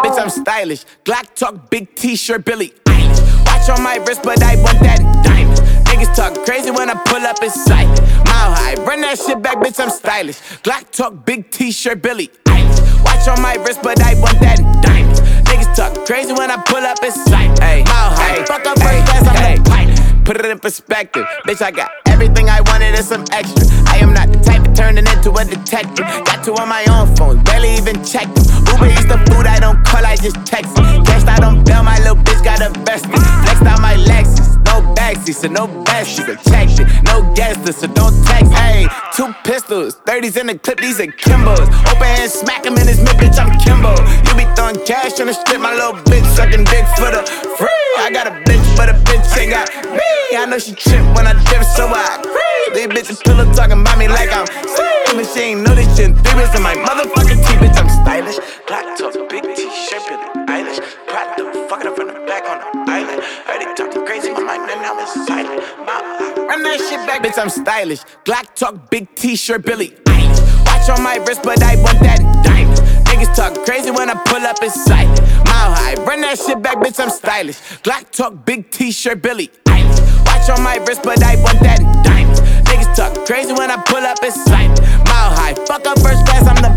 bitch, I'm stylish. Glock talk, big t-shirt, Billie Eilish. Watch on my wrist, but I want that diamond. Niggas talk crazy when I pull up in sight. Mile high, run that shit back, bitch, I'm stylish. Glock talk, big t-shirt, Billie Eilish. Watch on my wrist, but I want that diamond. Niggas talk crazy when I pull up in sight. Mile high, fuck up first class, I'm the pilot. Put it in perspective, bitch, I got everything I wanted and some extra. I am not the type of turning into a detective. Got two on my own phone, barely even checked them. Uber Eats the food, I don't call, I just text it. Cashed out on bail, my little bitch got a vested. Flexed out my Lexus, no backseat, so no besties. Checked it, no guest list, so don't text. Ayy, 2 pistols, 30s in the clip, these are Kimbos. Open hand, smack him in his mid, bitch, I'm Kimbo. You be throwing cash on the strip, my little bitch sucking dick for the free. I got a bitch, but a bitch ain't got me. I know she trip when I dip, so I agree. These bitches pillow talking about me like I'm slim. And she ain't know this shit in 3 minutes in my motherfucking teeth, bitch, I'm stylish. Black top, big t-shirt, Billie Eilish. Pride the fucking up from the back on the island. Heard they talking crazy, my mind and now I'm silent. Run that shit back, bitch, I'm stylish. Glock talk, big t-shirt, Billie Eilish. Watch on my wrist, but I want that diamond. Niggas talk crazy when I pull up in sight. Mile high, run that shit back, bitch, I'm stylish. Glock talk, big t-shirt, Billie Eilish. Watch on my wrist, but I want that diamond. Niggas talk crazy when I pull up in sight. Mile high, fuck up first class, I'm the